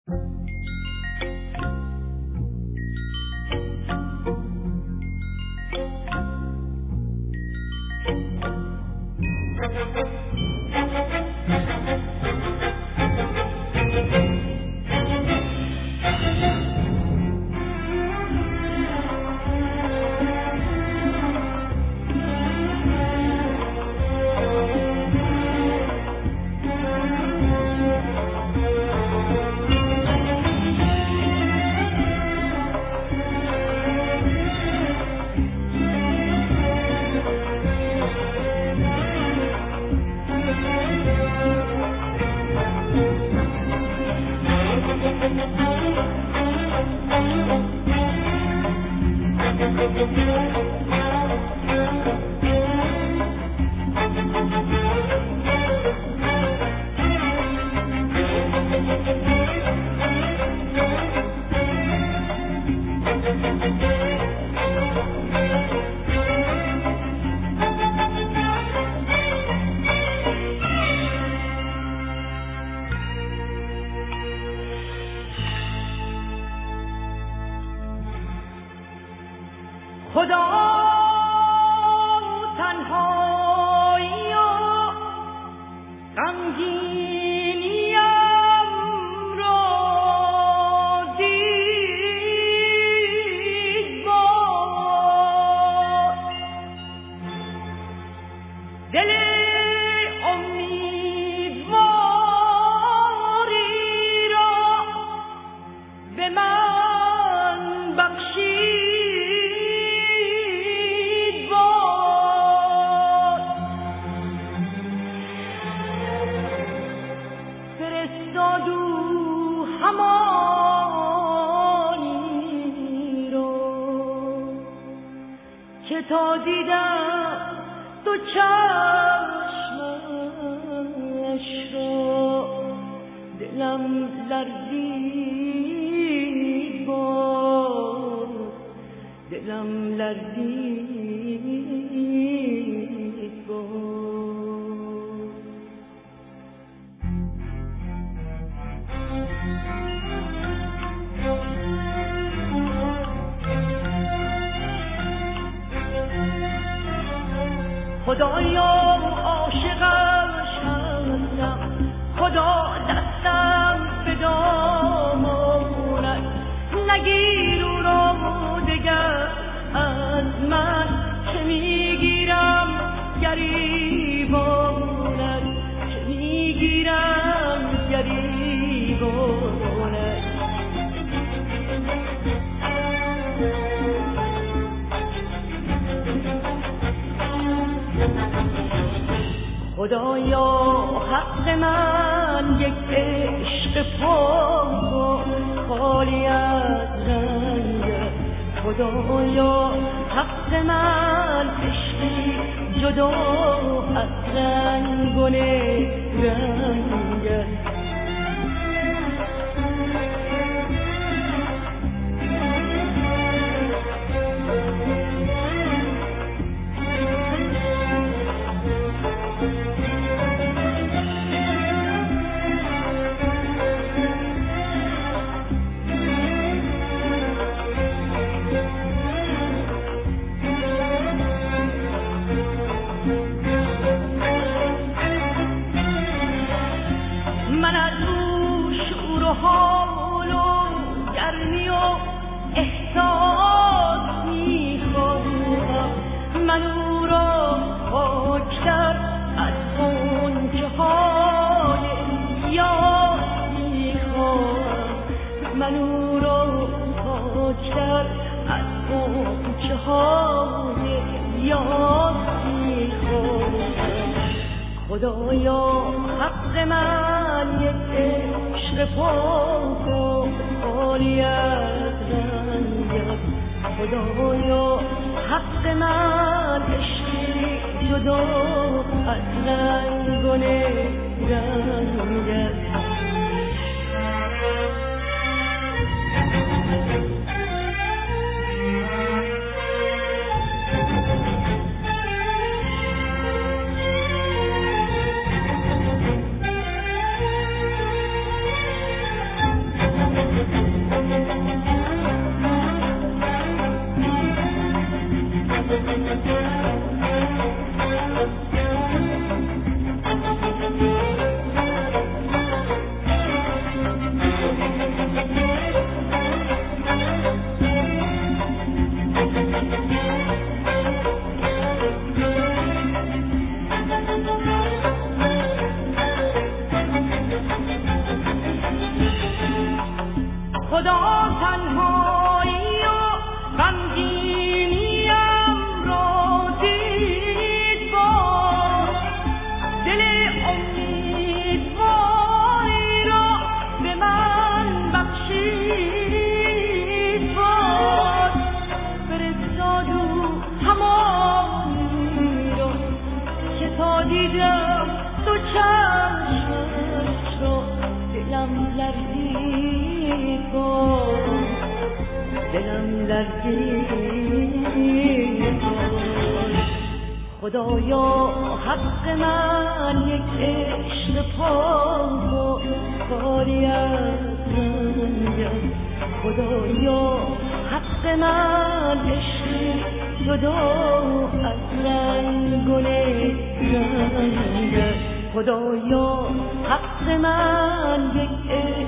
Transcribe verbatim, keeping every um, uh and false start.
خدایا عاشقش هستم، خدا دستم به دامانت، نگیر او را دگر از من، چه میگیرم گریبانت، چه میگیرم گریبانت. خدایا حق من یک عشق پاک و خالی از رنگ، خدایا حق من عشقی جدا از رنگ و رنگ. حال و گرمی و احساس میخواهم، من او را پاکتر از غنچه های یاد میخواهم، من او را پاکتر از غنچه های یاد میخواهم. خدایا حق من یک عشق پاک و خالی از رنگ، خدایا حق من عشقی جدا از رنگ و رنگ. خدا تنهایی و غمگینیم را دید باز، دل امیدواری را به من بخشید باز. فرستاد او همانی را که تا دیدم تو چشمش را دلم لرزید باز، دلم لرزید باز. خدایا حق من یک عشق پاک و کاری از من، خدایا حق من عشق جدا از رنگ گل رنگ، خدایا حق من یک